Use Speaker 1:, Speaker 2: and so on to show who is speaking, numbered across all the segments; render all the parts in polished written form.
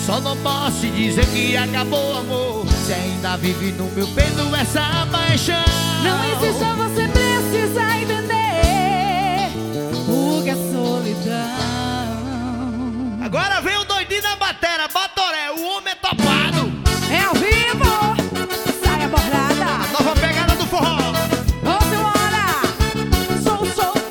Speaker 1: Só não posso te dizer que acabou, amor, se ainda vive no meu peito essa paixão.
Speaker 2: Não insista, você precisa entender o que é solidão.
Speaker 1: Agora vem o doidinho da batera, Batoré, o homem é topado.
Speaker 2: É ao vivo, sai a borrada.
Speaker 1: Nova pegada do forró.
Speaker 2: Ô, senhora, sou.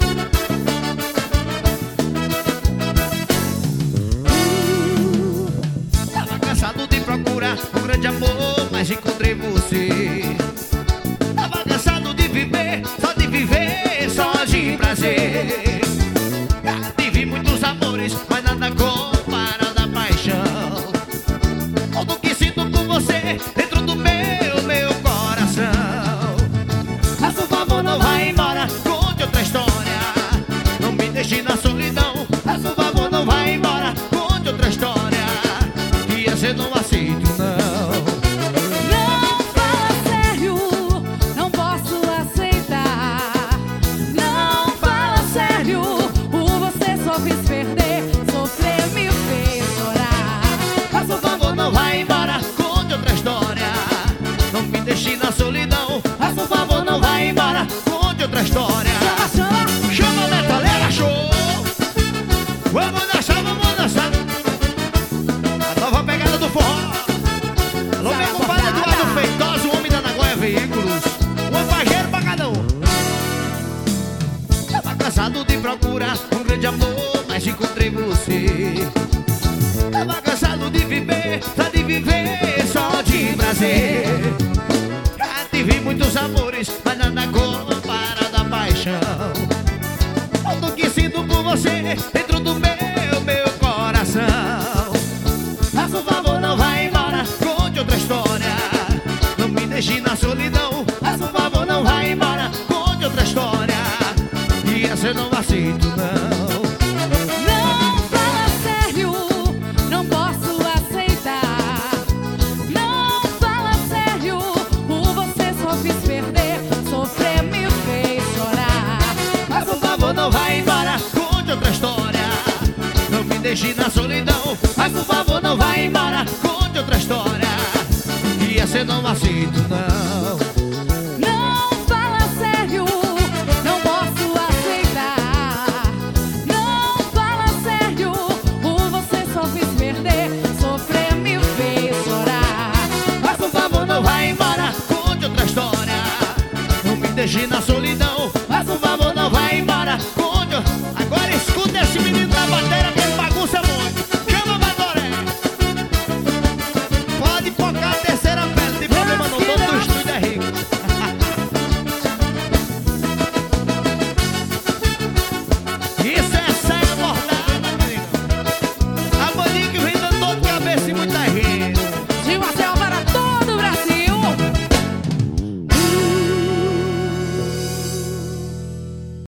Speaker 1: Tava cansado de procurar um grande amor, mas encontrei você. Tava cansado de viver, só de prazer. Já tive muitos amores, mas nada compara da paixão. Tudo que sinto por você dentro do meu coração. Mas por favor não vá embora, conte outra história. Não me deixe na solidão. Mas por favor não vá embora, conte outra história. Que essa eu não aceito não.
Speaker 2: Não fala sério, não posso aceitar. Não fala sério, por você só fiz perder, sofrer, me fez chorar.
Speaker 1: Mas por favor não vá embora, conte outra história. Não me deixe na solidão. Mas por favor não vá embora, conte outra história. Chama a metaleira, show. Vamos dançar, vamos dançar. A nova pegada do forró. Alô, meu compadre Eduardo Feitosa, o homem da Nagoya Veículos. Um pajeiro pra cada um. Tava cansado de procurar um grande amor, mas encontrei você. Tava cansado de viver, só de prazer. Já tive muitos amores, mas nada compara da paixão. Tudo que sinto por você dentro do meu coração. Mas por favor não vá embora, conte outra história. Não me deixe na solidão. Mas por favor não vá embora, conte outra história. E essa eu não aceito não.
Speaker 2: Não fala sério, não posso aceitar. Não fala sério, por você só fiz perder, sofrer, me fez chorar.
Speaker 1: Mas por favor não vá embora, conte outra história. Não me deixe na solidão. Mas por favor não vá embora, conte outra história. E essa eu não aceito não.